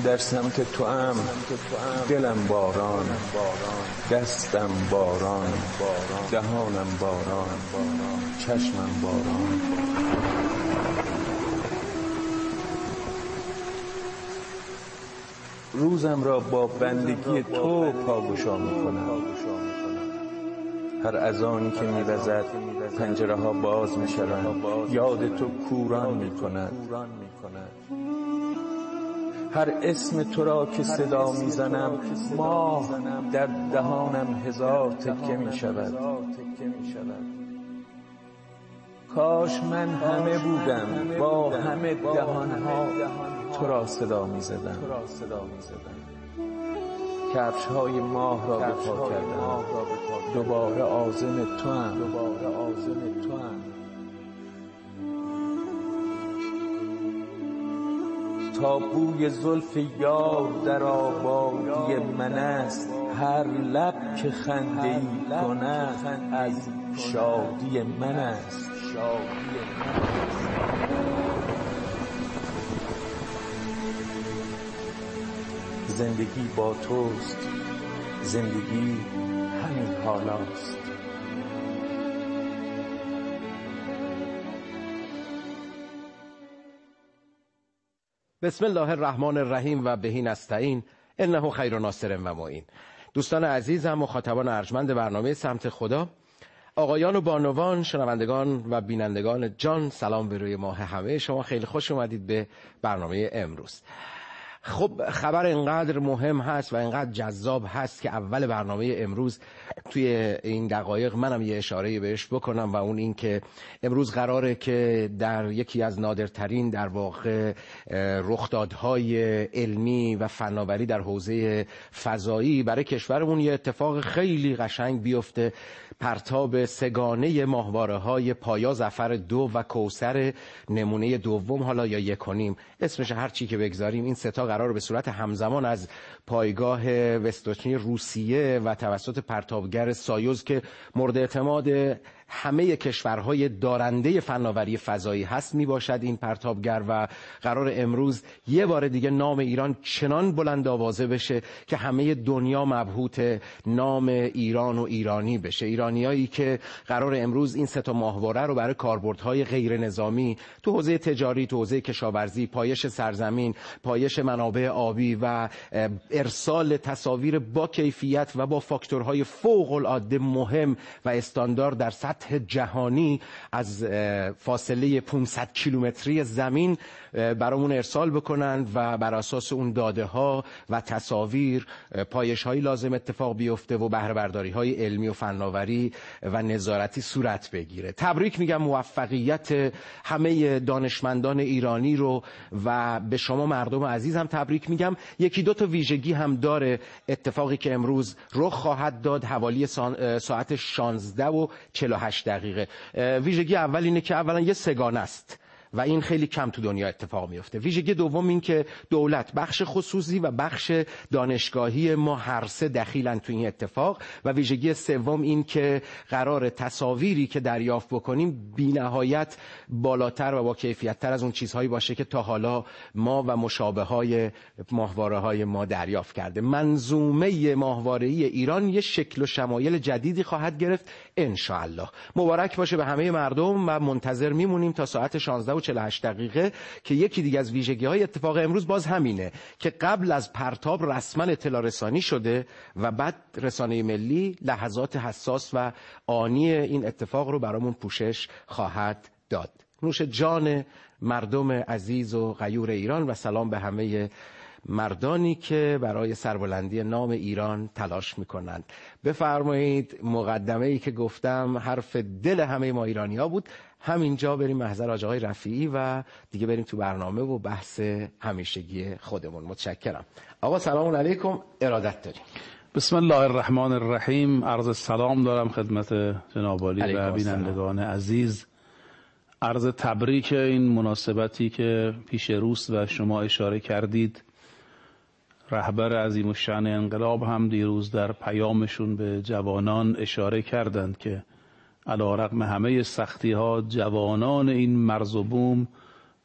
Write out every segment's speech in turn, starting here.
در سمت تو ام دلم باران، دستم باران، دهانم باران، چشمم باران. روزم را با بندگی تو پاگشا میکنم. هر اذانی که میوزد پنجره ها باز میشوند، یاد تو کوران میکند. هر اسم تو را که صدا میزنم، ماه در دهانم هزار تکه میشود. کاش من همه بودم با همه دهانها تو را صدا میزدم. کفش های ماه را به پا کردم، دوباره عازم تو ام. تا بوی زلف یار در آبادی من است، هر لب که خنده ای کند از شادی من است. زندگی با توست، زندگی همین حالاست. بسم الله الرحمن الرحیم و بهی نستعین انه خیر ناصر و معین. دوستان عزیزم، مخاطبان ارجمند برنامه سمت خدا، آقایان و بانوان، شنوندگان و بینندگان جان، سلام به روی ماه همه شما. خیلی خوش اومدید به برنامه امروز. خب خبر اینقدر مهم هست و اینقدر جذاب هست که اول برنامه امروز توی این دقایق منم یه اشاره بهش بکنم و اون این که امروز قراره که در یکی از نادرترین در واقع رخدادهای علمی و فناوری در حوزه فضایی برای کشورمون یه اتفاق خیلی قشنگ بیفته. پرتاب سگانه ماهواره‌های پایا ظفر 2 و کوثر نمونه دوم، حالا یا 1.5 اسمش هر چی که بگذاریم، این سه تا قرار به صورت همزمان از پایگاه وستوچنی روسیه و توسط پرتابگر سایوز که مورد اعتماد همه کشورهای دارنده فناوری فضایی هست می باشد این پرتابگر، و قرار امروز یه بار دیگه نام ایران چنان بلند آوازه بشه که همه دنیا مبهوت نام ایران و ایرانی بشه. ایرانیایی که قرار امروز این سه تا ماهواره رو برای کاربردهای غیر نظامی تو حوزه تجاری، تو حوزه کشاورزی، پایش سرزمین، پایش منابع آبی و ارسال تصاویر با کیفیت و با فاکتورهای فوق العاده مهم و استاندارد در سطح جهانی از فاصله 500 کیلومتری زمین برامون ارسال بکنند و بر اساس اون داده ها و تصاویر پایش های لازم اتفاق بیفته و بهره برداری های علمی و فناوری و نظارتی صورت بگیره. تبریک میگم، موفقیت همه دانشمندان ایرانی رو و به شما مردم عزیزم تبریک میگم. یکی دو تا ویژگی هم داره اتفاقی که امروز رخ خواهد داد حوالی ساعت 16:48. ویژگی اول اینه که اولا یه سگانه است و این خیلی کم تو دنیا اتفاق میفته. ویژگی دوم این که دولت، بخش خصوصی و بخش دانشگاهی ما هر سه دخیلن تو این اتفاق. و ویژگی سوم این که قرار تصاویری که دریافت بکنیم بی‌نهایت بالاتر و با کیفیت‌تر از اون چیزهایی باشه که تا حالا ما و مشابه‌های ماهواره‌های ما دریافت کرده. منظومه ماهواره‌ای ایران یه شکل و شمایل جدیدی خواهد گرفت ان شاء الله. مبارک باشه به همه مردم و منتظر میمونیم تا ساعت 16:48 که یکی دیگه از ویژگی‌های اتفاق امروز باز همینه که قبل از پرتاب رسما اطلاع رسانی شده و بعد رسانه ملی لحظات حساس و آنی این اتفاق رو برامون پوشش خواهد داد. نوش جان مردم عزیز و غیور ایران و سلام به همه مردانی که برای سربلندی نام ایران تلاش میکنند. بفرمایید مقدمه‌ای که گفتم حرف دل همه ما ایرانی‌ها بود. همینجا بریم محضر حاج آقای رفیعی و دیگه بریم تو برنامه و بحث همیشگی خودمون. متشکرم. آقا سلام علیکم، ارادت داریم. بسم الله الرحمن الرحیم. عرض سلام دارم خدمت جناب عالی و بینندگان عزیز. عرض تبریک این مناسبتی که پیش روست و شما اشاره کردید. رهبر عظیم الشأن انقلاب هم دیروز در پیامشون به جوانان اشاره کردند که علی‌رغم همه سختی ها جوانان این مرز و بوم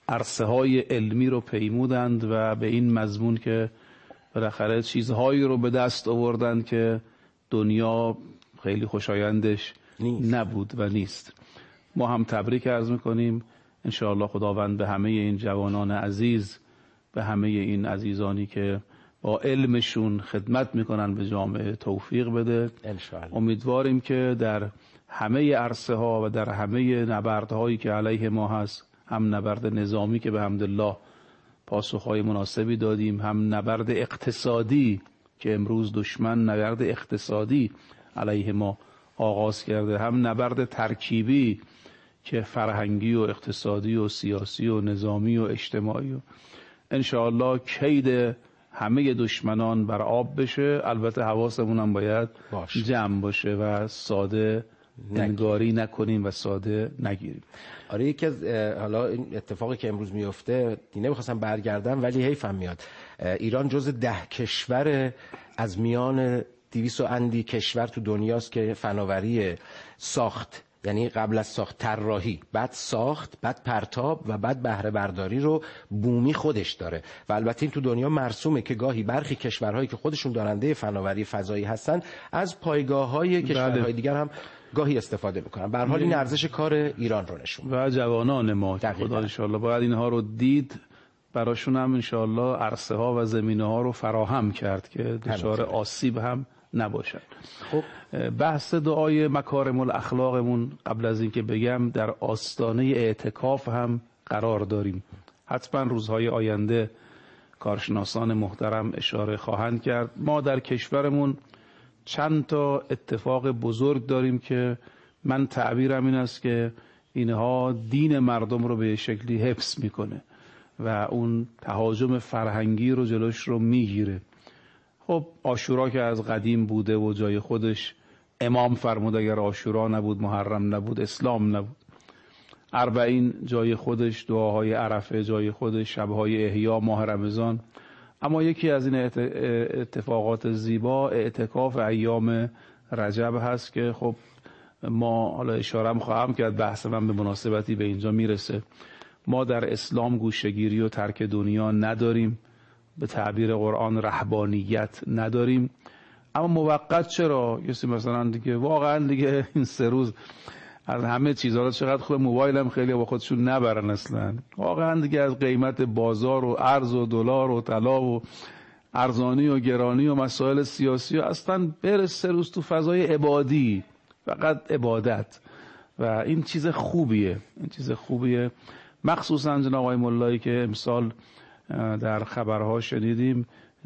عرصه های علمی رو پیمودند و به این مضمون که بالاخره چیزهایی رو به دست آوردند که دنیا خیلی خوشایندش نبود و نیست. ما هم تبریک عرض میکنیم. انشاءالله خداوند به همه این جوانان عزیز، به همه این عزیزانی که با علمشون خدمت میکنن به جامعه توفیق بده. امیدواریم که در همه عرصه ها و در همه نبردهایی که علیه ما هست، هم نبرد نظامی که به حمدالله پاسخهای مناسبی دادیم، هم نبرد اقتصادی که امروز دشمن نبرد اقتصادی علیه ما آغاز کرده، هم نبرد ترکیبی که فرهنگی و اقتصادی و سیاسی و نظامی و اجتماعی و انشاءالله کید همه دشمنان بر آب بشه. البته حواسمون هم باید جمع باشه و ساده انگاری نکنیم و ساده نگیریم. آره، یکی از حالا این اتفاقی که امروز میفته نمیخواستم برگردم ولی حیفم میاد. ایران جز 10 کشور از میان 200 اندی کشور تو دنیاست که فناوری ساخت، یعنی قبل از ساخت طراحی، بعد ساخت، بعد پرتاب و بعد بهره برداری رو بومی خودش داره. و البته این تو دنیا مرسومه که گاهی برخی کشورهایی که خودشون دارنده فناوری فضایی هستن از پایگاه‌های کشورهای دیگر هم گاهی استفاده میکنن. به هر حال این ارزش کار ایران رو نشون و جوانان ما خدا انشاءالله باید اینها رو دید، براشون هم انشاءالله عرصه ها و زمینه ها رو فراهم کرد که دچار آسیب هم نباشد. خب بحث دعای مکارم الاخلاقمون قبل از اینکه بگم در آستانه اعتکاف هم قرار داریم. حتما روزهای آینده کارشناسان محترم اشاره خواهند کرد. ما در کشورمون چند تا اتفاق بزرگ داریم که من تعبیرم این است که اینها دین مردم رو به شکلی حفظ میکنه و اون تهاجم فرهنگی رو جلوش رو میگیره. خب عاشورا که از قدیم بوده و جای خودش، امام فرمود اگر عاشورا نبود محرم نبود اسلام نبود. اربعین جای خودش، دعاهای عرفه جای خودش، شبهای احیا، ماه رمضان. اما یکی از این اتفاقات زیبا اعتکاف ایام رجب هست که خب ما حالا اشاره هم خواهم کرد، بحث من به مناسبتی به اینجا میرسه. ما در اسلام گوشه‌گیری و ترک دنیا نداریم، به تعبیر قرآن رهبانیت نداریم. اما موقت چرا؟ کسی مثلا دیگه واقعا دیگه این 3 روز از همه چیزها رو چقدر خوب، موبایل هم خیلی با خودشون نبرن اصلا، واقعا دیگه از قیمت بازار و ارز و دلار و طلا و ارزانی و گرانی و مسائل سیاسی و اصلا بره 3 روز تو فضای عبادی، فقط عبادت. و این چیز خوبیه، این چیز خوبیه. مخصوصا جناب آقای ملایی که امسال در خبرها شنیدیم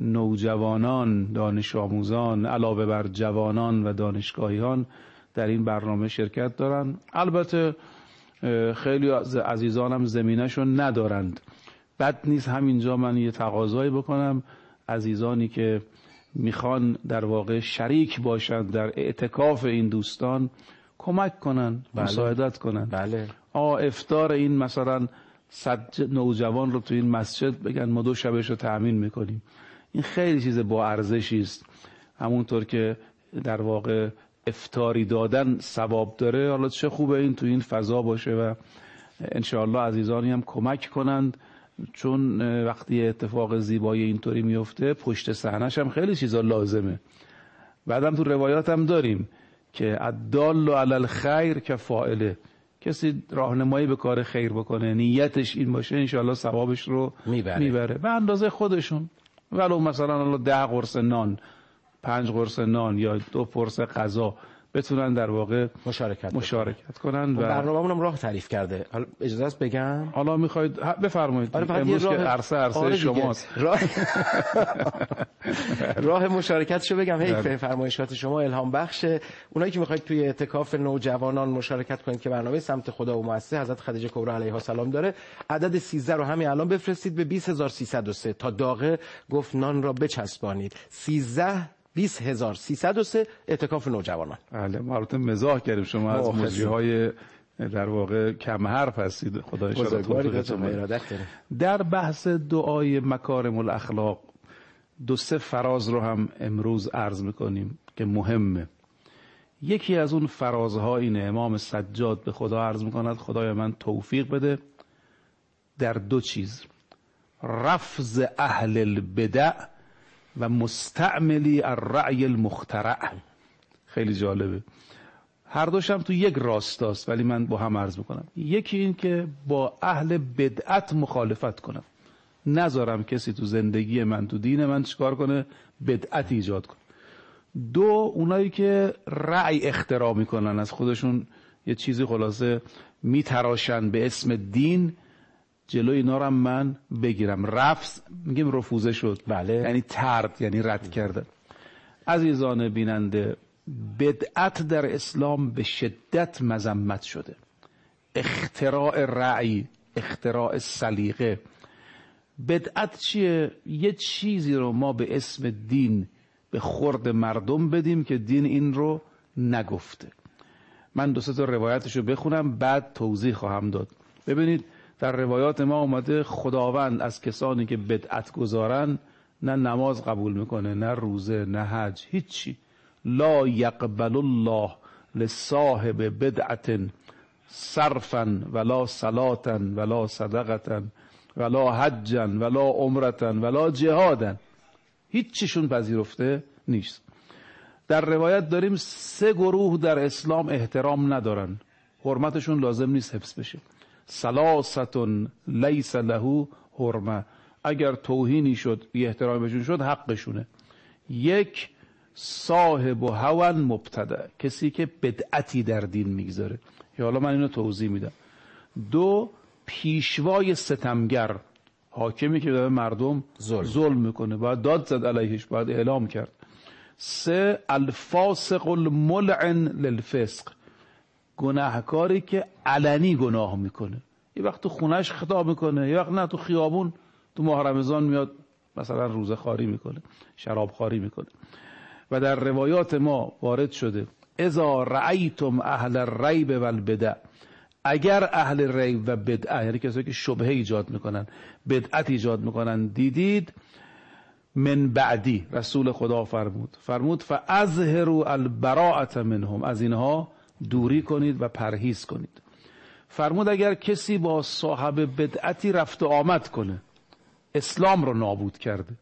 نوجوانان، دانش آموزان علاوه بر جوانان و دانشگاهیان در این برنامه شرکت دارن. البته خیلی از عزیزانم زمینه‌شون ندارند. بد نیست همینجا من یه تقاضایی بکنم، عزیزانی که میخوان در واقع شریک باشند در اعتکاف این دوستان کمک کنن، مساعدت کنن. بله. افطار این مثلا 100 نوجوان رو تو این مسجد بگن ما 2 شبش رو تأمین میکنیم. این خیلی چیز با ارزشی است. همونطور که در واقع افطاری دادن ثواب داره، حالا چه خوبه این تو این فضا باشه و انشاءالله عزیزانی هم کمک کنند، چون وقتی اتفاق زیبایی اینطوری میفته پشت صحنه‌ش هم خیلی چیزا لازمه. بعدم تو روایات هم داریم که الدال علی الخیر کفاعله، کسی راهنمایی به کار خیر بکنه نیتش این باشه انشاءالله ثوابش رو میبره به اندازه خودشون. ولو مثلا 10 قرص نان، 5 قرص نان یا 2 پرس غذا بتونن در واقع مشارکت کنن. و برنامه‌مون هم راه تعریف کرده. حالا اجازه است بگم؟ حالا میخواید بفرمایید. امروز که عرصه شماست. راه مشارکتشو بگم. حیف فرمایشات شما الهام بخشه. اونایی که میخواید توی اعتکاف نوجوانان مشارکت کنید که برنامه سمت خدا و مؤسسه حضرت خدیجه کبرا علیها السلام داره، عدد 13 رو همین الان بفرستید به 20303 تا داغه گفت نان را بچسبانید. 20303 اعتکاف نوجوانان. بله، ما البته مزاح کردیم، شما از موجی‌های در واقع کم حرف هستید. خدا ان شاءالله. در بحث دعای مکارم الاخلاق 2-3 فراز رو هم امروز عرض میکنیم که مهمه. یکی از اون فرازها اینه، امام سجاد به خدا عرض میکند خدای من توفیق بده در دو چیز: رفض اهل البدع و مستعملی الرأی المخترع. خیلی جالبه، هر دوش هم تو یک راستاست ولی من با هم عرض میکنم. یکی این که با اهل بدعت مخالفت کنم، نذارم کسی تو زندگی من، تو دین من چیکار کنه؟ بدعت ایجاد کنه. دو، اونایی که رأی اختراع میکنن، از خودشون یه چیزی خلاصه میتراشن به اسم دین، جلوی اینا رو من بگیرم. رفض میگیم رفوزه شد، بله، یعنی طرد، یعنی رد کردن. عزیزان بیننده، بدعت در اسلام به شدت مذمت شده. اختراع رأی، اختراع سلیقه. بدعت چیه؟ یه چیزی رو ما به اسم دین به خورد مردم بدیم که دین این رو نگفته. من 2-3 تا روایتشو بخونم بعد توضیح خواهم داد. ببینید در روایات ما اومده خداوند از کسانی که بدعت گذارن نه نماز قبول میکنه، نه روزه، نه حج، هیچی. لا یقبل الله لصاحب بدعت صرفا ولا صلاة ولا صدقة ولا حجا ولا عمرة ولا جهادا. هیچیشون پذیرفته نیست. در روایت داریم 3 گروه در اسلام احترام ندارن، حرمتشون لازم نیست حفظ بشه. 3 لیس له حرمه، اگر توهینی شد بی احترامی بهشون شد حقشونه. 1 صاحب هوى مبتدع، کسی که بدعتی در دین میگذاره. حالا من اینو توضیح میدم. 2 پیشوای ستمگر، حاکمی که به مردم ظلم میکنه، باید داد زد علیهش، باید اعلام کرد. 3 الفاسق الملعن للفسق، گناهکاری که علنی گناه میکنه. یه وقت تو خونش خطاب میکنه، یه وقت نه تو خیابون تو ماه رمضان میاد مثلا روزه خواری میکنه، شراب خواری میکنه. و در روایات ما وارد شده اذا رأیتم اهل الریب والبدع، اگر اهل ریب و بدع، یعنی کسایی که شبهه ایجاد میکنن، بدعت ایجاد میکنن، دیدید، من بعدی، رسول خدا فرمود فاظهروا البراءة منهم، از اینها دوری کنید و پرهیز کنید. فرمود اگر کسی با صاحب بدعتی رفت و آمد کنه، اسلام رو نابود کرده،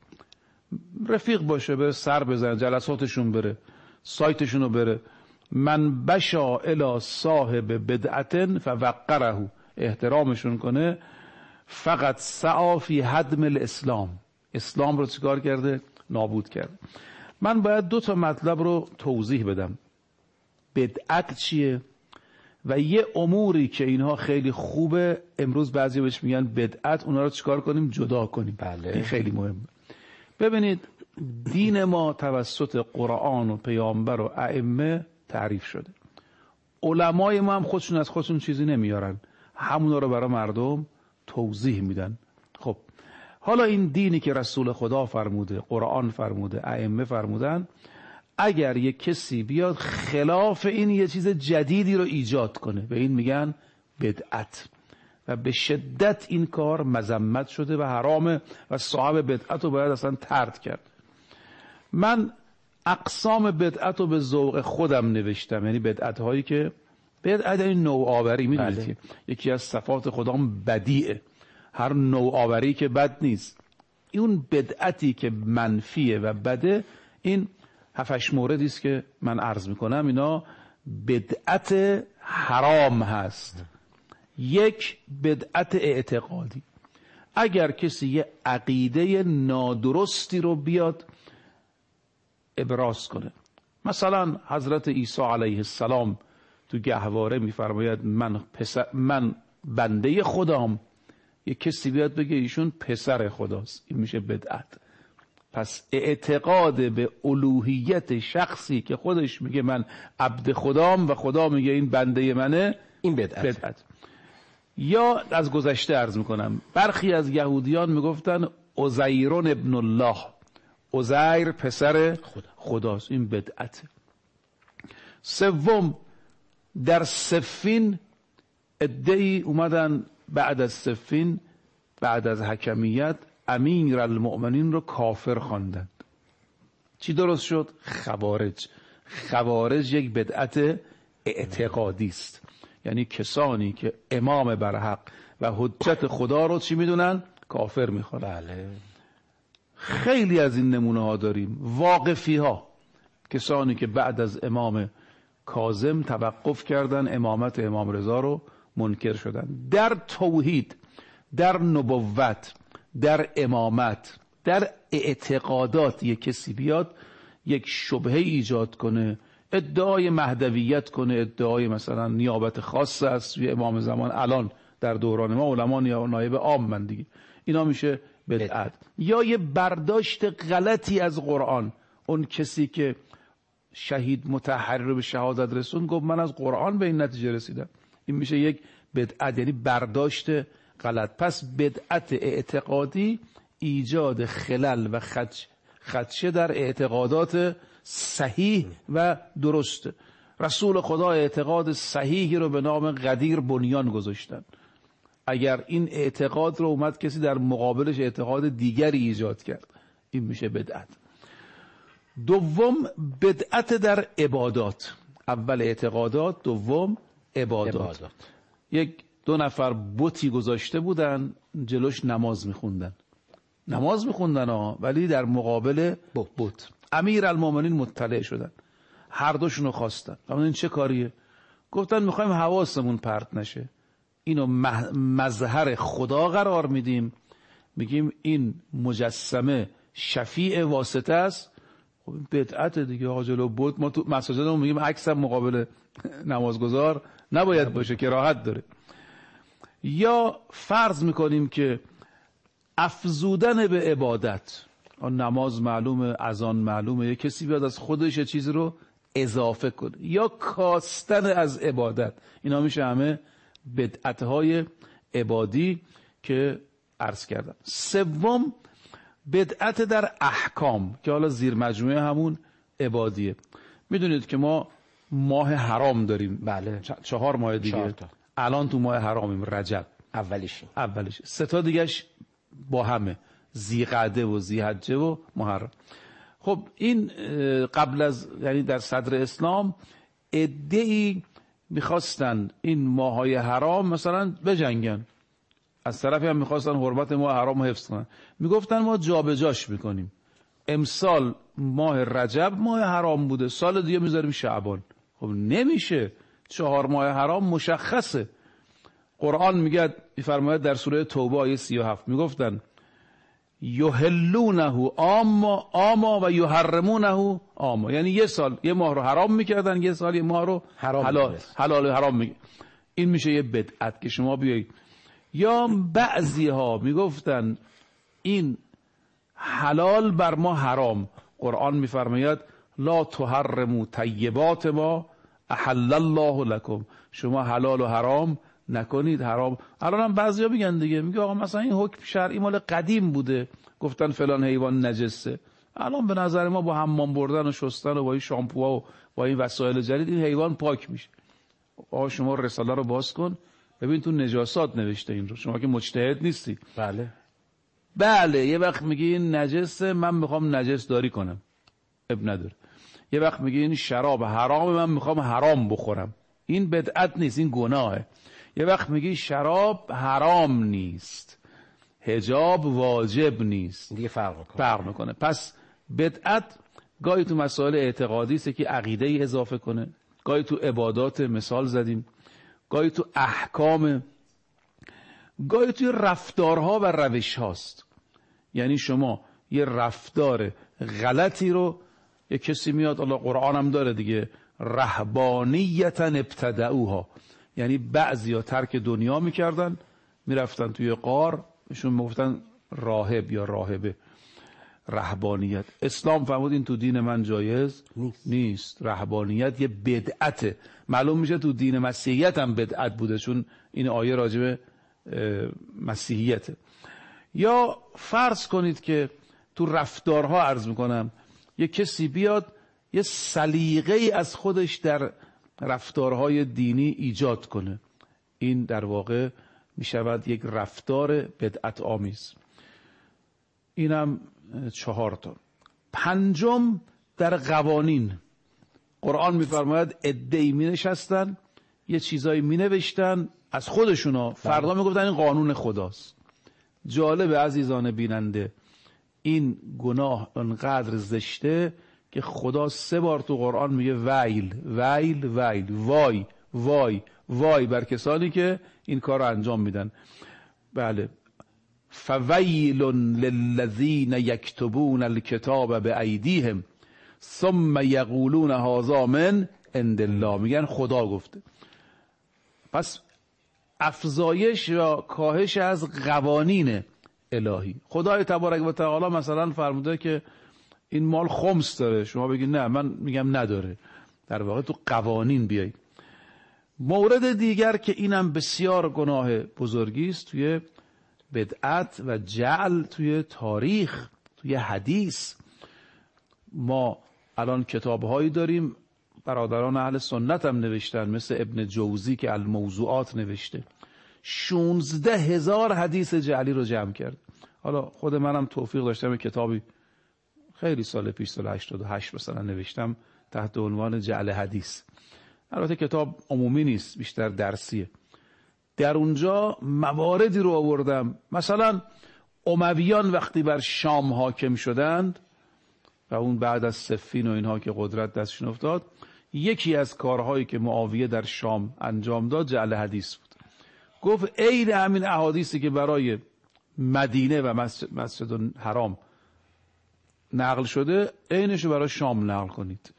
رفیق باشه، بره سر بزنه، جلساتشون بره، سایتشون رو بره، من بشا الی صاحب بدعت فوقره، احترامشون کنه، فقط سعی فی هدم الاسلام، اسلام رو چیکار کرده؟ نابود کرده. من باید 2 تا مطلب رو توضیح بدم. بدعت چیه و یه اموری که اینها خیلی خوبه، امروز بعضی بهش میگن بدعت، اونا رو چیکار کنیم؟ جدا کنیم. بله. این خیلی مهمه. ببینید دین ما توسط قرآن و پیامبر و ائمه تعریف شده. علمای ما هم خودشون از خودشون چیزی نمیارن، همونا رو برای مردم توضیح میدن. خب حالا این دینی که رسول خدا فرموده، قرآن فرموده، ائمه فرمودن، اگر یک کسی بیاد خلاف این یه چیز جدیدی رو ایجاد کنه، به این میگن بدعت، و به شدت این کار مذمت شده و حرامه و صاحب بدعت رو باید اصلا طرد کرد. من اقسام بدعت رو به ذوق خودم نوشتم، یعنی بدعت هایی که بدعت این نوآوری، میدونید که یکی از صفات خدام بدیعه، هر نوآوری که بد نیست. اون بدعتی که منفیه و بده، این 7-8 موردی است که من عرض میکنم، اینا بدعت حرام هست. 1 بدعت اعتقادی، اگر کسی یه عقیده نادرستی رو بیاد ابراز کنه، مثلا حضرت عیسی علیه السلام تو گهواره میفرماید من بنده خدام، یه کسی بیاد بگه ایشون پسر خداست، این میشه بدعت. پس اعتقاد به الوهیت شخصی که خودش میگه من عبد خدام و خدا میگه این بنده منه، این بدعت. یا از گذشته عرض میکنم، برخی از یهودیان میگفتن عزیر ابن الله، عزیر پسر خداست، این بدعت. 3 در صفین ادعی اومدن بعد از صفین، بعد از حکمیت، امیر المؤمنین رو کافر خواندند. چی درست شد؟ خوارج یک بدعت اعتقادی است یعنی کسانی که امام برحق و حجت خدا رو چی میدونن؟ کافر میخوانن. بله. خیلی از این نمونه ها داریم. واقفی ها، کسانی که بعد از امام کاظم توقف کردن، امامت امام رضا رو منکر شدن. در توحید، در نبوت، در امامت، در اعتقادات یک کسی بیاد یک شبهه ایجاد کنه، ادعای مهدویت کنه، ادعای مثلا نیابت خاص است توی امام زمان، الان در دوران ما علما نایب عام من دیگه، اینا میشه بدعت. یا یه برداشت غلطی از قرآن، اون کسی که شهید مطهری رو به شهادت رسون گفت من از قرآن به این نتیجه رسیدم، این میشه یک بدعت، یعنی برداشت غلط. پس بدعت اعتقادی ایجاد خلل و خدشه در اعتقادات صحیح و درست. رسول خدا اعتقاد صحیحی رو به نام قدیر بنیان گذاشتن. اگر این اعتقاد رو اومد کسی در مقابلش اعتقاد دیگری ایجاد کرد، این میشه بدعت. دوم بدعت در عبادات. اول اعتقادات، دوم عبادات. یک دو نفر بتی گذاشته بودن جلوش نماز میخوندن ولی در مقابل بت. امیرالمومنین مطلع شدن، هر دوشونو خواستن. این چه کاریه؟ گفتن میخوایم حواسمون پرت نشه، اینو مظهر خدا قرار میدیم، میگیم این مجسمه شفیع واسطه است. خب این بدعت دیگه آقا، جلو بت ما تو مساجدمون میگیم عکس مقابل نمازگزار نباید باشه، کراهت داره. یا فرض میکنیم که افزودن به عبادت، نماز معلومه، اذان معلومه، یه کسی بیاد از خودش یه چیزی رو اضافه کنه، یا کاستن از عبادت، اینا میشه همه بدعت‌های عبادی که عرض کردم. سوم بدعت در احکام که حالا زیر مجموعه همون عبادیه. میدونید که ما ماه حرام داریم. بله. 4 ماه دیگه. الان تو ماه حرامیم، رجب اولیش. 3 تا دیگهش با همه، ذیقعده و ذیحجه و محرم. خب این قبل از، یعنی در صدر اسلام عده‌ای میخواستن این ماهای حرام مثلا بجنگن، از طرفی هم میخواستن حرمت ماه حرام حفظ کنن. میگفتن ما جابجاش میکنیم، امسال ماه رجب ماه حرام بوده، سال دیگه میذاریم شعبان. خب نمیشه، 4 ماه حرام مشخصه. قرآن میگه، میفرماید در سوره توبه آیه 37، میگفتن یحلونه آما و یحرمونه آما، یعنی یه سال یه ماه رو حرام میکردن، یه سال یه ماه رو حلال حرام میکردن. این میشه یه بدعت که شما بیایید. یا بعضی ها میگفتن این حلال بر ما حرام، قرآن میفرماید لا تحرموا طیبات ما احل الله لكم، شما حلال و حرام نکنید. حرام الان هم بعضیا میگن دیگه، میگه آقا مثلا این حکم شرعی مال قدیم بوده، گفتن فلان حیوان نجسه، الان به نظر ما با حمام بردن و شستن و با این شامپوها و با این وسایل جدید این حیوان پاک میشه. آقا شما رساله رو باز کن ببین تو نجاسات نوشته این رو، شما که مجتهد نیستی. بله یه وقت میگی این نجسه، من میخوام نجس داری کنم، اب نداره. یه وقت میگی این شراب حرام، من میخوام حرام بخورم، این بدعت نیست، این گناهه. یه وقت میگی شراب حرام نیست، حجاب واجب نیست، دیگه فرق میکنه. پس بدعت گاهی تو مسائل اعتقادی است که عقیده ای اضافه کنه، گاهی تو عبادات مثال زدیم، گاهی تو احکام، گاهی توی رفتارها و روش هاست. یعنی شما یه رفتار غلطی رو، یه کسی میاد، الله قرآن هم داره دیگه، رهبانیتا ابتدعوها، یعنی بعضیا ترک دنیا میکردن میرفتن توی غار، ایشون میگفتن راهب یا راهبه. رهبانیت، اسلام فرمود این تو دین من جایز نیست. رهبانیت یه بدعته. معلوم میشه تو دین مسیحیت هم بدعت بوده، چون این آیه راجب مسیحیته. یا فرض کنید که تو رفتارها عرض میکنم یه کسی بیاد یه سلیقه‌ای از خودش در رفتارهای دینی ایجاد کنه، این در واقع میشود یک رفتار بدعت آمیز. اینم 4 تا. 5 در قوانین، قرآن میفرماید عده‌ای می نشستن یه چیزایی می نوشتن از خودشونا، فردا می گفتن این قانون خداست. جالب عزیزان بیننده، این گناه انقدر زشته که خدا 3 بار تو قرآن میگه ویل ویل ویل، وای وای وای بر کسانی که این کار رو انجام میدن. بله، فویل للذین یکتبون الکتاب بایدیهم ثم یقولون هذا من عند الله، میگن خدا گفته. پس افزایش یا کاهش از قوانین الهی. خدای تبارک و تعالی مثلا فرموده که این مال خمس داره، شما بگید نه، من میگم نداره. در واقع تو قوانین بیایید. مورد دیگر که اینم بسیار گناه بزرگی است توی بدعت و جعل توی تاریخ، توی حدیث. ما الان کتابهایی داریم، برادران اهل سنت هم نوشتن، مثل ابن جوزی که الموضوعات نوشته، 16,000 حدیث جعلی رو جمع کرد. حالا خود منم توفیق داشتم کتابی خیلی سال پیش، سال 88 مثلا نوشتم تحت عنوان جعل حدیث. البته کتاب عمومی نیست، بیشتر درسیه. در اونجا مواردی رو آوردم، مثلا امویان وقتی بر شام حاکم شدند و اون بعد از صفین و اینها که قدرت دستشون افتاد، یکی از کارهایی که معاویه در شام انجام داد جعل حدیث بود. گفت عین همین احادیثی که برای مدینه و مسجد الحرام نقل شده، عینش رو برای شام نقل کنید.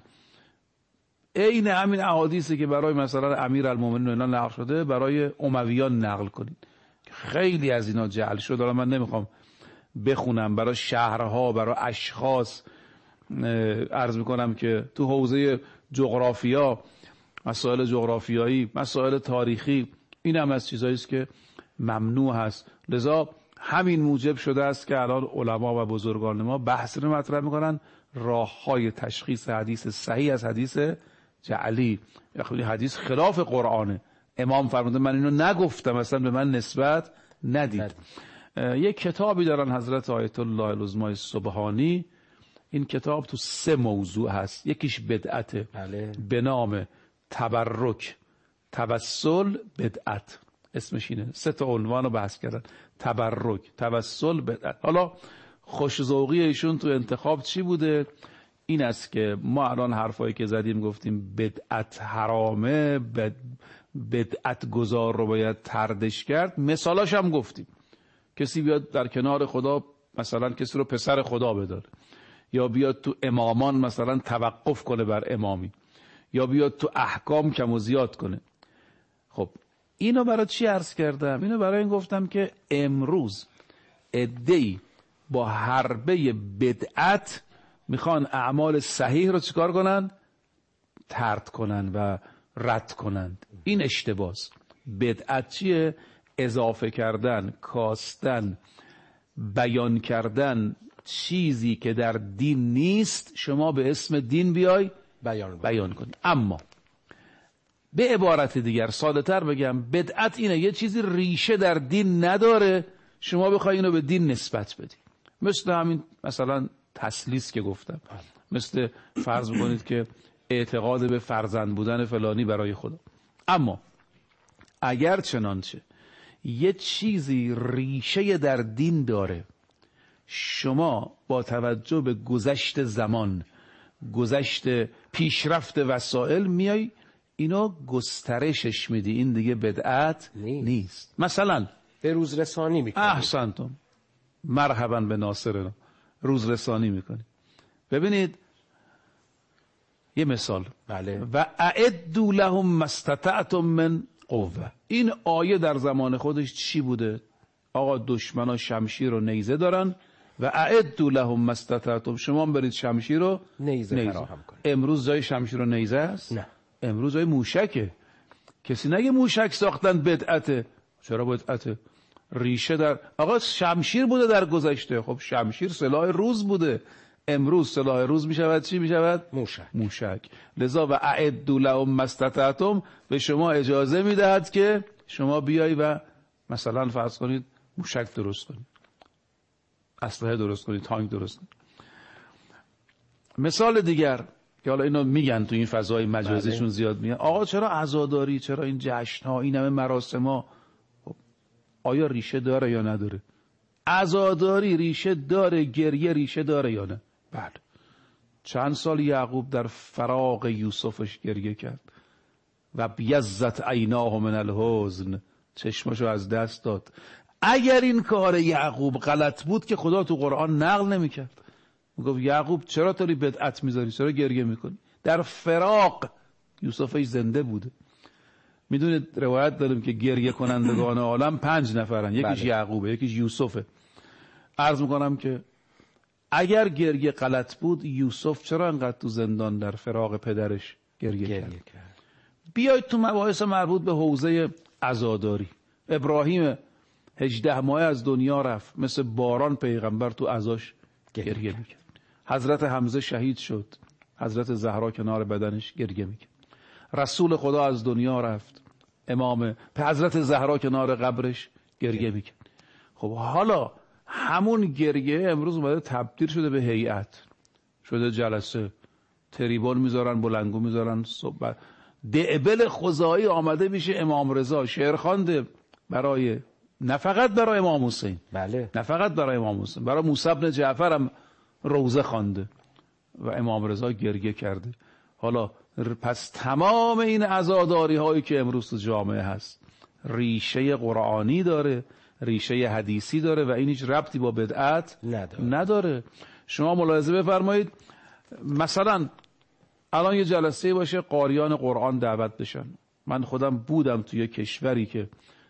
عین همین احادیثی که برای مثلا امیرالمومنین اینا نقل شده، برای امویان نقل کنید. خیلی از اینا جعل شد. حالا من نمیخوام بخونم، برای شهرها، برای اشخاص. عرض میکنم که تو حوزه جغرافیا، مسائل جغرافیایی، مسائل تاریخی، این هم از چیزایی است که ممنوع هست. لذا همین موجب شده است که الان علما و بزرگان ما بحث رو مطرح میکنن، راههای تشخیص حدیث صحیح از حدیث جعلی. یعنی حدیث خلاف قرآنه، امام فرموده من اینو نگفتم، اصلا به من نسبت ندید. یک کتابی دارن حضرت آیت الله العظمای سبحانی، این کتاب تو 3 موضوع هست. یکیش بدعته، به نام تبرک، توسل، بدعت، اسمش اینه. 3 تا عنوان رو بحث کردن، تبرک، توسل، بدعت. حالا خوش‌ذوقی ایشون تو انتخاب چی بوده؟ این است که ما الان حرفایی که زدیم گفتیم بدعت حرامه، بدعت گذار رو باید طردش کرد. مثالاش هم گفتیم، کسی بیاد در کنار خدا مثلا کسی رو پسر خدا بداره، یا بیاد تو امامان مثلا توقف کنه بر امامی، یا بیاد تو احکام کم و زیاد کنه. خب اینو برای چی عرض کردم؟ اینو برای این گفتم که امروز عده‌ای با حربه بدعت میخوان اعمال صحیح رو چیکار کنن؟ طرد کنن و رد کنن. این اشتباهه. بدعت چیه؟ اضافه کردن، کاستن، بیان کردن چیزی که در دین نیست، شما به اسم دین بیای بیان کنی. اما به عبارت دیگر، ساده تر بگم، بدعت اینه یه چیزی ریشه در دین نداره، شما بخوای اینو به دین نسبت بدی. مثل همین مثلا تسلیس که گفتم، مثل فرض بکنید که اعتقاد به فرزند بودن فلانی برای خدا. اما اگر چنانچه یه چیزی ریشه در دین داره، شما با توجه به گذشت زمان، گذشت پیشرفت وسایل میای اینو گسترشش میدی، این دیگه بدعت نیست. مثلا به روز رسانی میکنی. احسنتم، مرحبا به ناصرنا، روز رسانی میکنی. ببینید یه مثال، بله. و اعدوا لهم ما استطعتم من قوه. این آیه در زمان خودش چی بوده؟ آقا دشمنا شمشیر و نیزه دارن و اعدوا لهم ما استطعتم، شما برید شمشیر و نیزه فراهم کنید. امروز جای شمشیر و نیزه است؟ نه، امروز جای موشکه. کسی نگه موشک ساختن بدعته. چرا بدعته؟ ریشه در آقا شمشیر بوده در گذشته. خب شمشیر سلاح روز بوده، امروز سلاح روز میشود چی میشود؟ موشک. لذا و اعدوا لهم ما استطعتم به شما اجازه میدهد که شما بیایی و مثلا فرض کنید موشک درست کنید، اسلحه درست کنید، تانک درست کنید. مثال دیگر، که حالا اینو میگن تو این فضای مجازیشون زیاد میگن آقا چرا عزاداری، چرا این جشن‌ها، این همه مراسم‌ها؟ خب آیا ریشه داره یا نداره؟ عزاداری ریشه داره، گریه ریشه داره یا نه؟ بله. چند سال یعقوب در فراق یوسفش گریه کرد و بیزت عیناه من الحزن، چشمشو از دست داد. اگر این کار یعقوب غلط بود که خدا تو قرآن نقل نمی‌کرد. میگفت یعقوب چرا داری بدعت میذاری، چرا گریه میکنی؟ در فراق یوسفش زنده بوده. میدونید روایت داریم که گریه کنندگان عالم 5 نفرن، یکیش یعقوبه، یکیش یوسفه. عرض میکنم که اگر گریه غلط بود، یوسف چرا انقدر تو زندان در فراق پدرش گریه کرد؟ بیایید تو مباحث مربوط به حوزه عزاداری. ابراهیم 18 ماه از دنیا رفت، مثل باران پیغمبر تو عزاش گریه میکرد. حضرت حمزه شهید شد، حضرت زهرا کنار بدنش گریه میکرد. رسول خدا از دنیا رفت، امام حضرت زهرا کنار قبرش گریه میکرد. خب حالا همون گریه امروز اومده تبدیل شده به هیئت، شده جلسه، تریبون میذارن، بلنگو میذارن، صحبت. دعبل خزاعی آمده میشه امام رضا شعر خوانده برای، نه فقط برای امام حسین، بله، نه فقط برای امام حسین، برای موسی بن جعفر هم روزه خوانده و امام رضا گریه کرده. حالا پس تمام این عزاداری هایی که امروز تو جامعه هست ریشه قرآنی داره، ریشه حدیثی داره و این هیچ ربطی با بدعت نداره. شما ملاحظه بفرمایید، مثلا الان یه جلسه باشه قاریان قرآن دعوت بشن. من خودم بودم توی کشوری که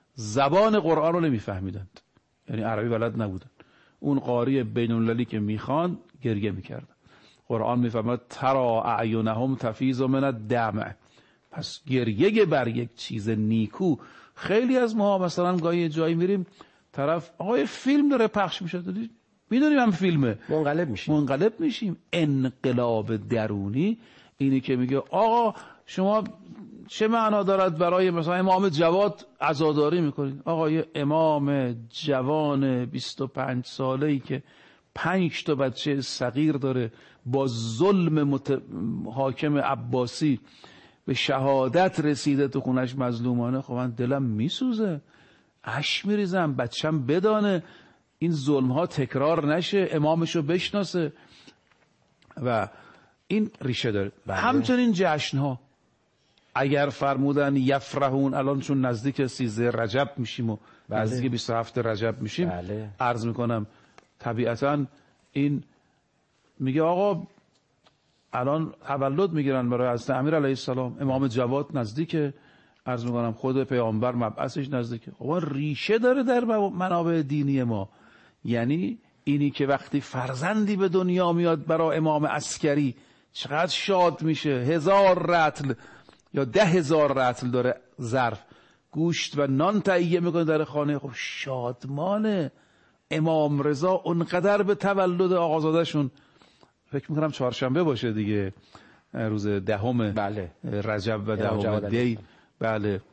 زبان قرآن رو نمیفهمیدند، یعنی عربی بلد نبودن. اون قاری بین‌المللی که میخوان گریه میکردن. قرآن میفرماد ترا اعینهم تفیض من الدمع. پس گریه بر یک چیز نیکو. خیلی از ما مثلا گاهی جایی میریم طرف آقای فیلم داره پخش میشه، میدونیم هم فیلمه، منقلب میشیم. انقلاب درونی اینی که میگه آقا شما چه معنا دارد برای مثلا امام جواد عزاداری میکنید؟ آقا یه امام جوان 25 ساله‌ای که 5 تا بچه صغیر داره، با ظلم حاکم عباسی به شهادت رسیده تو خونش مظلومانه. خب من دلم میسوزه، اشک میریزم، بچم بدانه این ظلم ها تکرار نشه، امامشو بشناسه و این ریشه داره. همچنین جشن ها اگر فرمودن یفرحون، الان چون نزدیک 13 رجب میشیم و نزدیک 27 رجب میشیم، عرض میکنم طبیعتا این میگه آقا الان تولد میگیرن برای حضرت امیر علیه السلام، امام جواد نزدیکه، عرض میکنم خود پیامبر مبعثش نزدیکه. خب ریشه داره در منابع دینی ما. یعنی اینی که وقتی فرزندی به دنیا میاد برای امام عسکری چقدر شاد میشه، 1000 رطل یا 10,000 رطل داره ظرف گوشت و نان تهیه میکنه در خانه. خب شادمانه. امام رضا اونقدر به تولد آقازادهشون، فکر میکنم چهارشنبه باشه دیگه، روز 10 رجب و 10 دی، بله،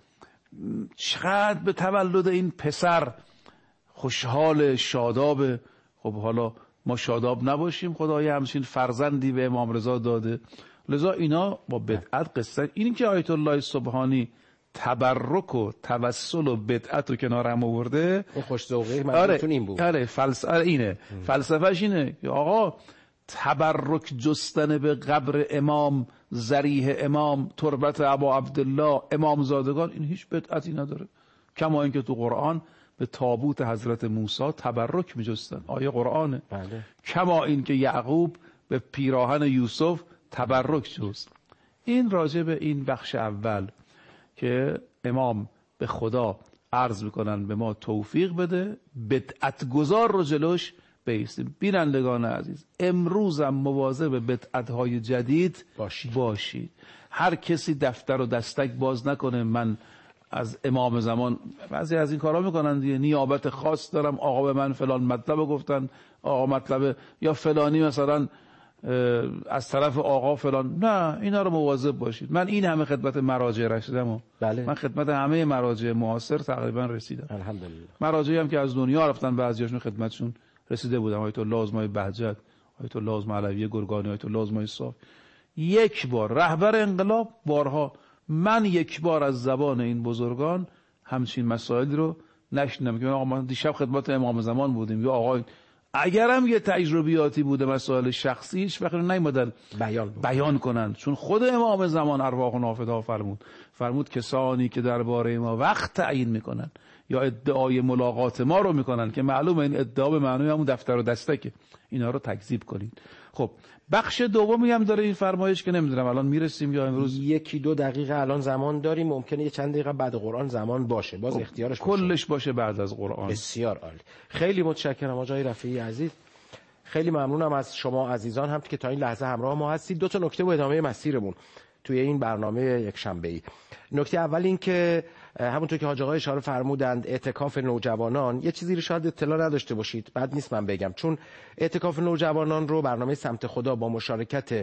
چقدر به تولد این پسر خوشحال، شاداب. خب حالا ما شاداب نباشیم؟ خدای همچین فرزندی به امام رضا داده. لذا اینا با بدعت قصه. این که آیت الله سبحانی تبرک و توسل و بدعت رو کنار هم آورده، این خوش ذوقی منظورتون این بود. آره اینه فلسفهش اینه آقا تبرک جستن به قبر امام، ذریح امام، تربت ابا عبدالله، امام زادگان، این هیچ بدعتی نداره. کما اینکه تو قرآن به تابوت حضرت موسی تبرک میجستن، آیه قرآنه. بله. کما اینکه یعقوب به پیراهن یوسف تبرک جست. این راجع به این بخش اول که امام به خدا عرض میکنن به ما توفیق بده بدعت گذار رو جلوش بیستیم. بینندگان عزیز، امروز هم مواظب بدعت‌های جدید باشید. هر کسی دفتر و دستک باز نکنه من از امام زمان، بعضی از این کارا میکنن دیگه، نیابت خاص دارم، آقا به من فلان مطلب گفتن، آقا مطلب یا فلانی مثلا از طرف آقا فلان. نه، اینا رو مواظب باشید. من این همه خدمت مراجع رسیدم. بله. من خدمت همه مراجع معاصر تقریبا رسیدم. الحمدلله. مراجعی هم که از دنیا رفتن بعضیاشون خدمتشون رسیده بودم. آیت الله آزمای بهجت، آیت الله آزمای علوی گرگانی، آیت الله آزمای صاف. یک بار رهبر انقلاب بارها، من یک بار از زبان این بزرگان همچین مسائلی رو نشنیدم که آقا ما دیشب خدمت امام زمان بودیم یا آقا اگرم یه تجربیاتی بوده مسائل شخصی هیچ وقت نیومدن بیان کنند، چون خود امام زمان ارواحنا فدا فرمود کسانی که درباره ما وقت تعیین میکنن یا ادعای ملاقات ما رو میکنن که معلومه این ادعا به معنی همون دفتر و دستکه، اینا رو تکذیب کنید. خب بخش دومی هم داره این فرمایش که نمیدونم الان میرسیم یا امروز 1-2 دقیقه الان زمان داریم، ممکنه یه چند دقیقه بعد قرآن زمان باشه، باز اختیارش کلش باشه بعد از قرآن. بسیار عالی، خیلی متشکرم آقای رفیعی عزیز، خیلی ممنونم از شما عزیزان هم که تا این لحظه همراه ما هستید. 2 تا نکته و ادامه مسیرمون توی این برنامه یک شنبه‌ای. نکته اول این که همونطور که حاج آقا اشاره فرمودند اعتکاف نوجوانان، یه چیزی رو شاید اطلاع نداشته باشید، بد نیست من بگم، چون اعتکاف نوجوانان رو برنامه سمت خدا با مشارکت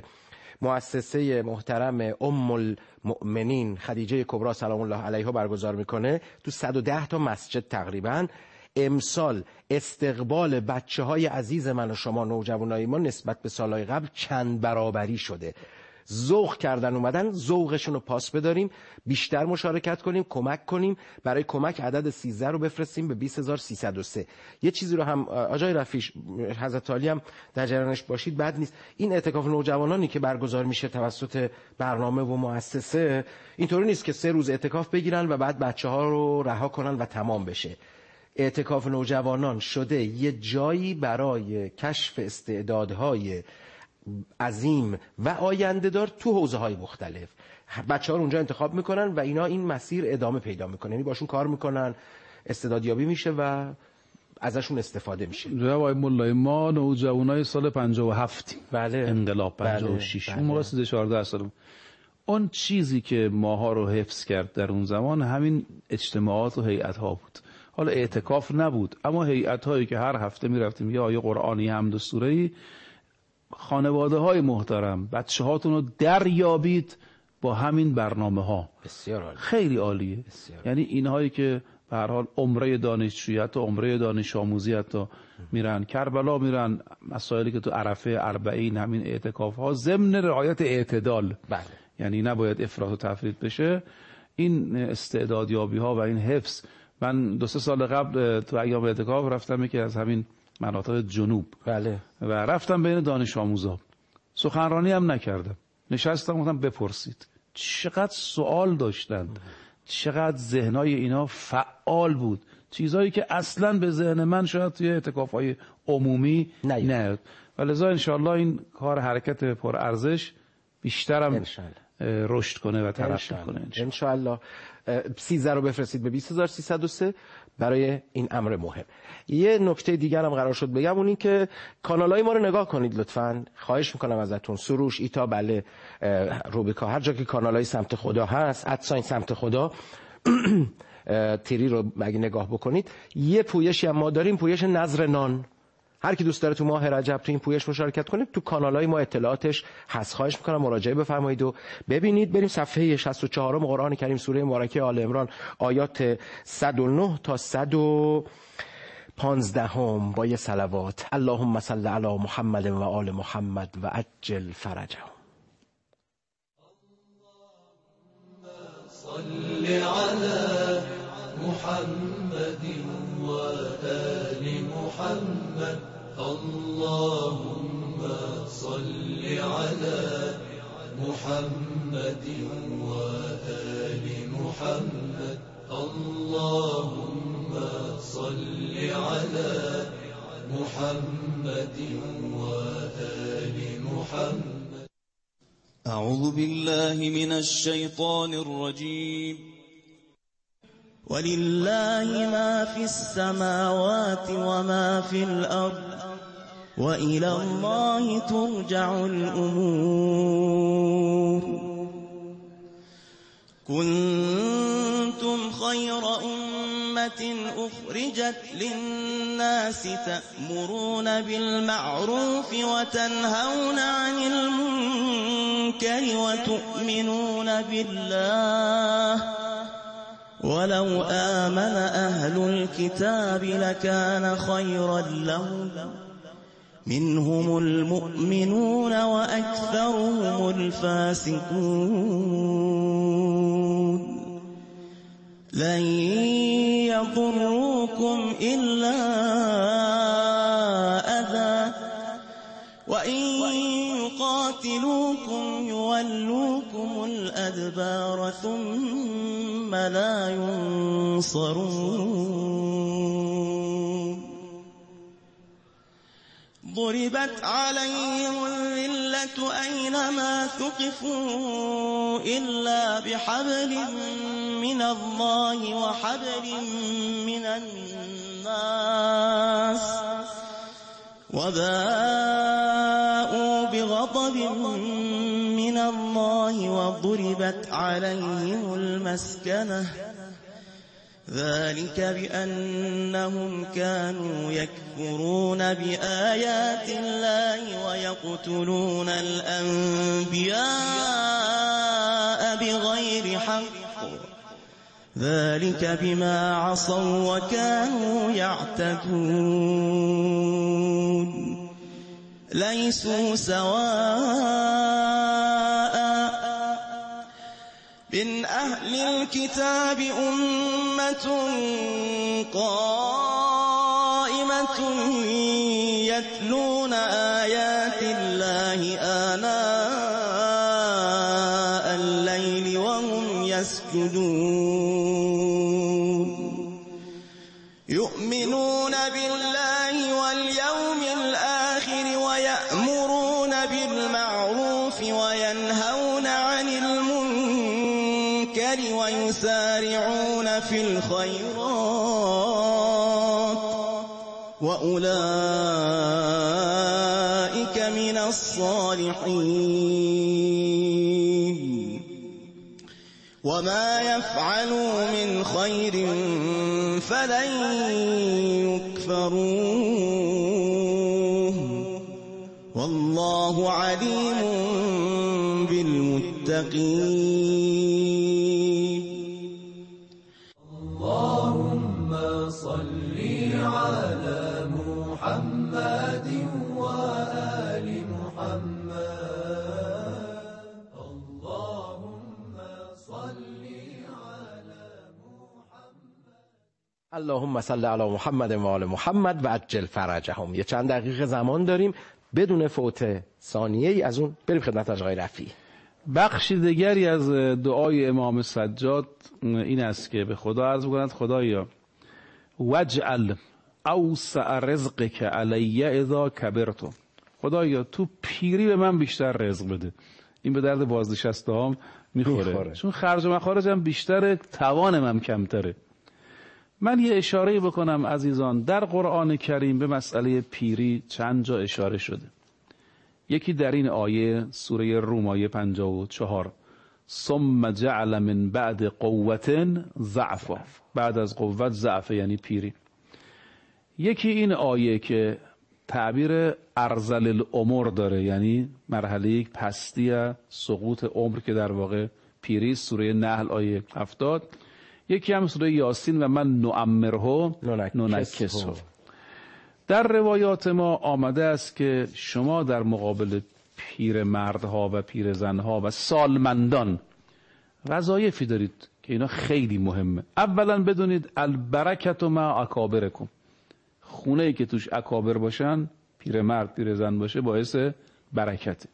مؤسسه محترم ام المؤمنین خدیجه کبری سلام الله علیها برگزار میکنه تو 110 تا مسجد تقریبا. امسال استقبال بچه‌های عزیز من و شما نوجوانای ما نسبت به سالهای قبل چند برابری شده. ذوق کردن اومدن، ذوقشون رو پاس بداریم، بیشتر مشارکت کنیم، کمک کنیم. برای کمک عدد 13 رو بفرستیم به 20303. یه چیزی رو هم آقای رفیع حضرت عالی هم در جریانش باشید بد نیست، این اعتکاف نوجوانانی که برگزار میشه توسط برنامه و مؤسسه اینطوری نیست که 3 روز اعتکاف بگیرن و بعد بچه‌ها رو رها کنن و تمام بشه. اعتکاف نوجوانان شده یه جایی برای کشف استعدادهای عظیم و آینده دار تو حوزه‌های مختلف. بچه‌ها رو اونجا انتخاب میکنن و اینا این مسیر ادامه پیدا میکنه، یعنی باشون کار میکنن، استعدادیابی میشه و ازشون استفاده میشه. جناب آقای مولای ما نوجوانای سال 57 بله انقلاب 56 اون موقع 14 سالم، اون چیزی که ماها رو حفظ کرد در اون زمان همین اجتماعات و هیئت‌ها بود. حالا اعتکاف نبود اما هیئت‌هایی که هر هفته میرفتیم یا آیه قرآنی حمد و سوره‌ای، خانواده های محترم بچه هاتون رو دریابید با همین برنامه ها. بسیار عالی، خیلی عالیه. یعنی اینهایی که به هر حال عمره دانشجویی حتی عمره دانش آموزی حتی میرن کربلا، میرن مسائلی که تو عرفه 40 همین اعتکاف ها ضمن رعایت اعتدال، بله، یعنی نباید افراط و تفریط بشه. این استعدادیابی ها و این حفظ، من 2-3 سال قبل تو ایام اعتکاف رفتم که از همین مناطق جنوب، بله، و رفتم بین دانش آموزا، سخنرانی هم نکردم، نشستم گفتم بپرسید. چقدر سوال داشتند، چقدر ذهنای اینا فعال بود، چیزایی که اصلا به ذهن من شاید توی اعتکاف‌های عمومی نیاد. ولذا انشاءالله این کار حرکت پر ارزش بیشترم رشد کنه و ترقی کنه انشاءالله. 13 رو بفرستید به 20303 برای این امر مهم. یه نکته دیگر هم قرار شد بگم، اون این که کانالای ما رو نگاه کنید لطفاً، خواهش میکنم ازتون. سروش، ایتا، بله، روبیکا، هر جا که کانالای سمت خدا هست، ادساین سمت خدا تیری رو اگه نگاه بکنید، یه پویشی هم ما داریم، پویش نظر نان. هر کی دوست داره تو ماه رجب تو این پویش مشارکت کنه، تو کانالای ما اطلاعاتش هست، خواهش میکنم مراجعه بفرمایید و ببینید. بریم صفحه 64 قرآن کریم سوره مبارکه آل عمران آیات 109 تا 115 با یه صلوات. اللهم صل علی محمد و آل محمد و عجل فرجهم. صل على محمد و آل محمد. اللهم صل على محمد و آل محمد. اللهم صل على محمد و آل محمد. أعوذ بالله من الشيطان الرجيم. ولله ما في السماوات وما في الأرض وإلى الله ترجع الأمور. كنتم خير أمة أخرجت للناس تأمرون بالمعروف وتنهون عن المنكر وتؤمنون بالله. ولو آمن أهل الكتاب لكان خيرا لهم منهم المؤمنون وأكثرهم الفاسقون لن يضروكم إلا أذى وإن يقاتلوكم يولوكم الأدبار ثم لا ينصرون ضربت عليهم الذلة أينما ثقفوا إلا بحبل من الله وحبل من الناس وباءوا بغضب من الله وضربت عليهم المسكنة ذلك بأنهم كانوا يكفرون بآيات الله ويقتلون الأنبياء بغير حق ذلك بما عصوا وكانوا يعتدون ليسوا سواء من أهل الكتاب أمة قائمة يتلون آيات الله آناء الليل وهم يسجدون يؤمنون بالله واليوم الآخر ويأمرون بالمعروف وينهون عن المنكر ويسارعون في الخيرات وأولئك من الصالحين وما يفعلوا من خير فلن يكفروه والله عليم بالمتقين اللهم صل على محمد وآل محمد اللهم صل على محمد اللهم صل علی محمد و آل محمد و عجل فرجهم. یه چند دقیقه زمان داریم بدون فوت ثانیه ای از اون بریم خدمت حاج آقای رفیعی. بخش دیگری از دعای امام سجاد این است که به خدا عرض بکنند خدایا وجعل اوسع رزقک علی اذا کبرت، خدایا تو پیری به من بیشتر رزق بده. این به درد بازنشسته هم میخوره چون خرج و مخارجم بیشتره، توانم هم کمتره. من یه اشاره بکنم عزیزان، در قرآن کریم به مسئله پیری چند جا اشاره شده. یکی در این آیه سوره روم آیه 54 ثم جعل من بعد قوة ضعفا، بعد از قوت ضعف یعنی پیری. یکی این آیه که تعبیر ارذل العمر داره، یعنی مرحله پستی سقوط عمر که در واقع پیری، سوره نحل آیه 70. یکی هم سوره یاسین و من نعمره ننکسه. در روایات ما آمده است که شما در مقابل پیر مردها و پیر زنها و سالمندان وظایفی دارید که اینا خیلی مهمه. اولا بدونید البرکت مع اکابرکم، خونه ای که توش اکابر باشن، پیر مرد پیر زن باشه، باعث برکته.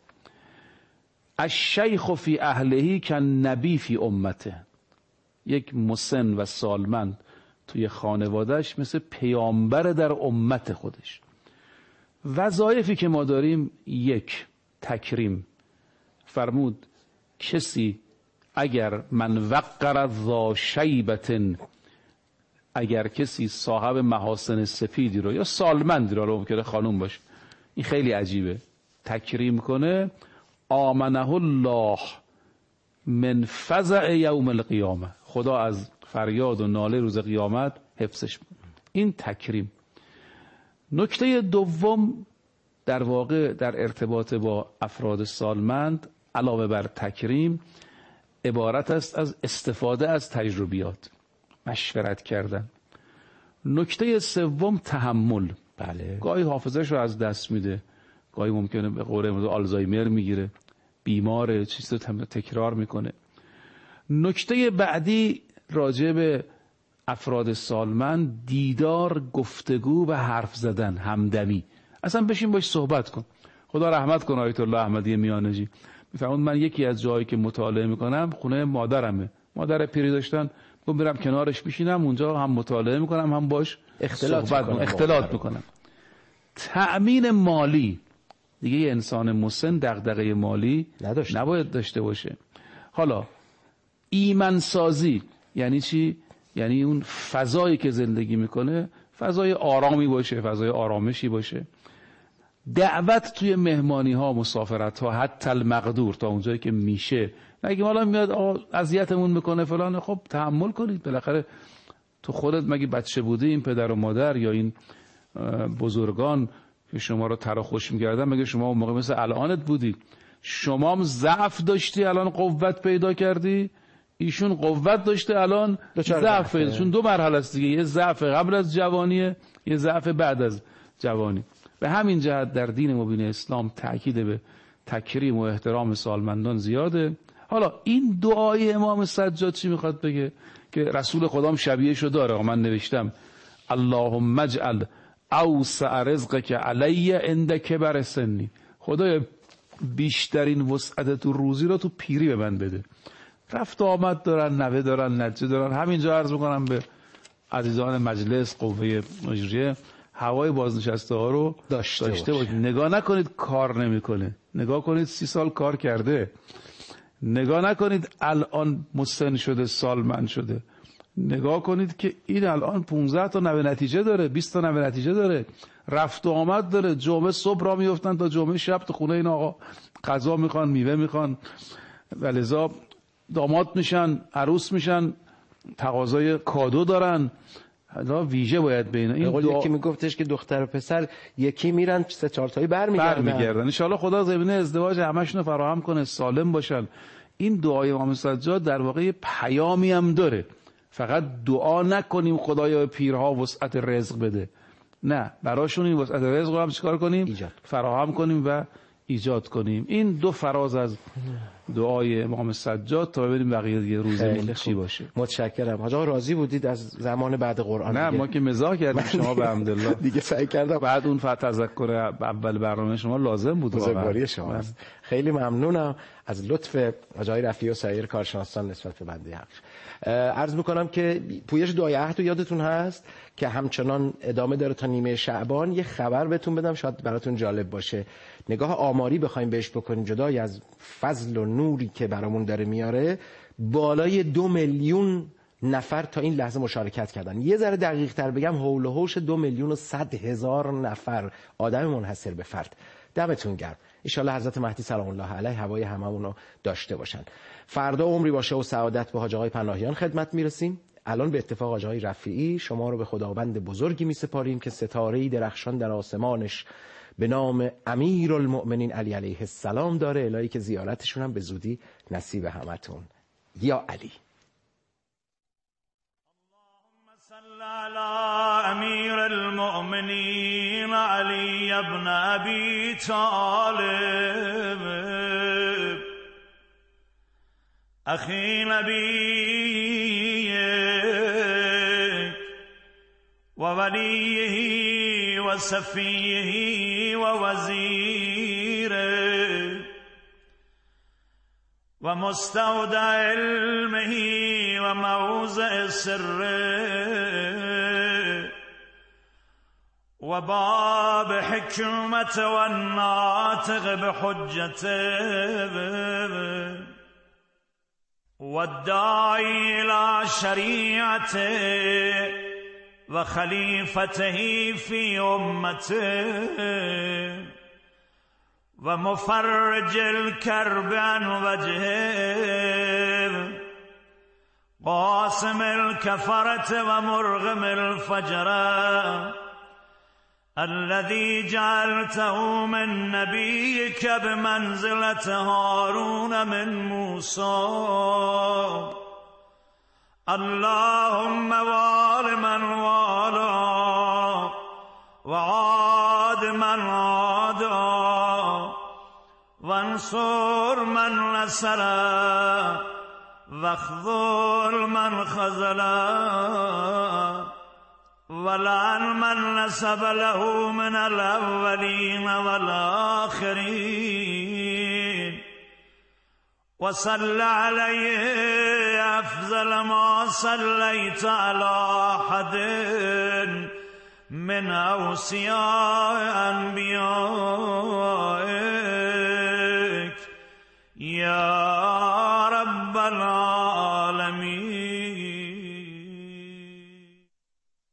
الشیخ فی اهلهی کالنبی فی امته، یک مسن و سالمند توی خانوادهش مثل پیامبر در امت خودش. وظایفی که ما داریم، یک، تکریم. فرمود کسی اگر من وقر ذا شیبة، اگر کسی صاحب محاسن سفیدی رو یا سالمندی رو ممکنه خانوم باشه، این خیلی عجیبه، تکریم کنه، آمنه الله من فزع یوم القیامه، خدا از فریاد و ناله روز قیامت حفظش بود. این تکریم. نکته دوم در واقع در ارتباط با افراد سالمند علاوه بر تکریم عبارت است از استفاده از تجربیات، مشورت کردن. نکته سوم تحمل. بله. گاهی حافظه‌شو از دست میده، گاهی ممکنه به قول آلزایمر میگیره، بیماره، چیز رو تکرار میکنه. نکته بعدی راجع به افراد سالمند دیدار، گفتگو و حرف زدن، همدمی. اصلا بشین باش صحبت کن. خدا رحمت کنه آیت الله احمدی میانجی میفرمود من یکی از جایی که مطالعه میکنم خونه مادرمه، مادر پیری داشتن، من میرم کنارش بشینم اونجا، هم مطالعه میکنم هم باش اختلاط میکنم. تأمین مالی دیگه یه انسان مسن دغدغه مالی نباید داشته باشه. حالا ایمنسازی یعنی چی؟ یعنی اون فضایی که زندگی میکنه فضای آرامی باشه، فضای آرامشی باشه. دعوت توی مهمانی ها، مسافرت ها، حتی المقدور، تا اونجایی که میشه. نگیم حالا میاد اذیتمون میکنه فلان، خب تحمل کنید، بالاخره تو خودت مگه بچه بودی این پدر و مادر یا این بزرگان که شما رو تر و خوش می‌کردن مگه شما اون موقع مثل الانت بودی؟ شما هم ضعف داشتی الان قوت پیدا کردی، ایشون قوت داشته الان ضعف پیدا. چون دو مرحله است دیگه، یه ضعف قبل از جوانیه، یه ضعف بعد از جوانی. به همین جهت در دین مبین اسلام تاکید به تکریم و احترام سالمندان زیاده. حالا این دعای امام سجاد چی میخواد بگه؟ که رسول خدام شبیهشو داره، من نوشتم اللهم اجعل اوسع رزقک علی عند کبر سنی. خدایا بیشترین وسعت تو روزی رو تو پیری به من بده. رفت آمد دارن، نوه دارن، نجه دارن. همینجا عرض میکنم به عزیزان مجلس، قوه مجریه، هوای بازنشسته ها رو داشته باشید. نگاه نکنید کار نمیکنه، نگاه کنید 30 سال کار کرده. نگاه نکنید الان مسن شده، سالمند شده. نگاه کنید که این الان 15 تا نوه نتیجه داره، 20 تا نوه نتیجه داره، رفت و آمد داره. جمعه صبح را میفتن تا جمعه شب تو خونه این آقا غذا میخوان، میوه میخوان، ولذا داماد میشن، عروس میشن، تقاضای کادو دارن. حالا ویژه باید بین این یکی میگفتش که دختر و پسر یکی میرن 3-4 تایی برمیگردن. ان شاء الله خدا زمینه ازدواج همشون فراهم کنه، سالم باشن. این دعای امام سجاد در واقع پیامی هم داره. فقط دعا نکنیم خدایا به پیرها وسعت رزق بده، نه، براشون این وسعت رزق رو هم چیکار کنیم؟ فراهم کنیم و ایجاد کنیم. این دو فراز از دعای امام سجاد تا ببینیم بقیه دیگه روزمون چی باشه. متشکرم. حاجا راضی بودید از زمان بعد قرآن؟ نه دیگه. ما که مزاح کردیم شما به حمدالله دیگه سعی کردم. بعد اون تذکر اول برنامه شما لازم بود. بزرگواری شما است. خیلی ممنونم از لطف حاجی رفیعی و سایر کارشناسان نسبت به بنده حق. عرض میکنم که پویش دعای عهد یادتون هست که همچنان ادامه داره تا نیمه شعبان. یه خبر بهتون بدم شاید براتون جالب باشه. نگاه آماری بخوایم بهش بکنیم، جدای از فضل و نوری که برامون داره میاره، بالای 2 میلیون نفر تا این لحظه مشارکت کردن. یه ذره دقیق تر بگم حول و حوش 2,100,000 نفر آدم منحصر به فرد. دمتون گرم. انشالله حضرت مهدی سلام الله علیه هوای هممون رو داشته باشن. فردا عمری باشه و سعادت به حاج آقای پناهیان خدمت میرسیم. الان به اتفاق حاج آقای رفیعی شما رو به خداوند بزرگی میسپاریم که ستاره‌ای درخشان در آسمانش به نام امیرالمؤمنین علی علیه السلام داره. الهی که زیارتشون هم به زودی نصیب همتون. یا علی. اللهم صل علی امیر المؤمنین علی ابن ابی طالب اخی نبیک و ولیه و صفیه و وزیره و مستودع علمه و موضع سره و باب حکمت و ناطق بحجته و الداعی الى شریعته و خلیفته فی امته و مفرج الكرب عن وجهه قاسم الكفرة و مرغم الفجرة الذي جعلته من نبيك بمنزلة هارون من موسى اللهم وال من والاه عاد من عادا وانصر من نصر واخذل من خذل ولعن من نسب له من الأولين والآخرين وصل عليه أفضل ما صليت على أحد من أوصياء أنبيائك يا